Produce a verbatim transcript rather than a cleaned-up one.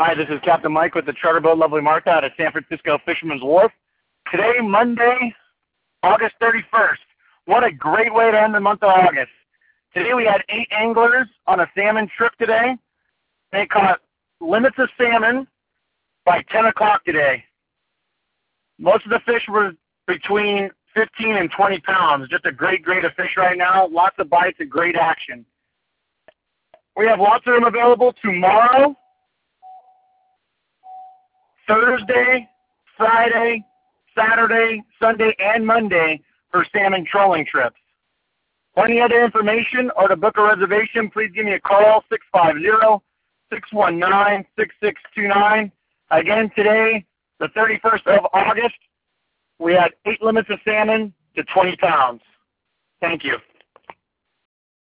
Hi, this is Captain Mike with the Charter Boat Lovely Martha out of San Francisco Fisherman's Wharf. Today, Monday, August thirty-first. What a great way to end the month of August. Today we had eight anglers on a salmon trip today. They caught limits of salmon by ten o'clock today. Most of the fish were between fifteen and twenty pounds. Just a great grade of fish right now. Lots of bites and great action. We have lots of them available tomorrow, Thursday, Friday, Saturday, Sunday, and Monday for salmon trolling trips. For any other information or to book a reservation, please give me a call, six five zero, six one nine, six six two nine. Again, today, the thirty-first of August, we had eight limits of salmon to twenty pounds. Thank you.